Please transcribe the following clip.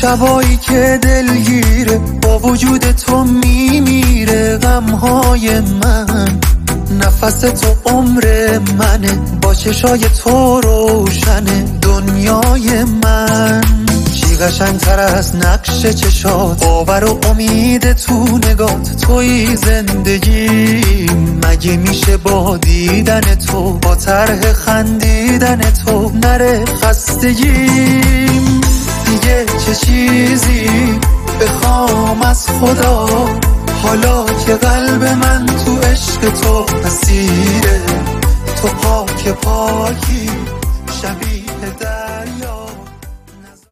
شبایی که دلگیره با وجود تو میمیره غمهای من، نفس تو عمر منه، با چشای تو روشنه دنیای من. چی قشنگتر از نقش چشات، باور و امید تو نگات، توی زندگی مگه میشه با دیدن تو، با طرح خندیدن تو نره خستگیم. دیگه چه چیزی بخوام از خدا، حالا که قلب من تو عشق تو اسیره، تو پاک پاکی شبیه در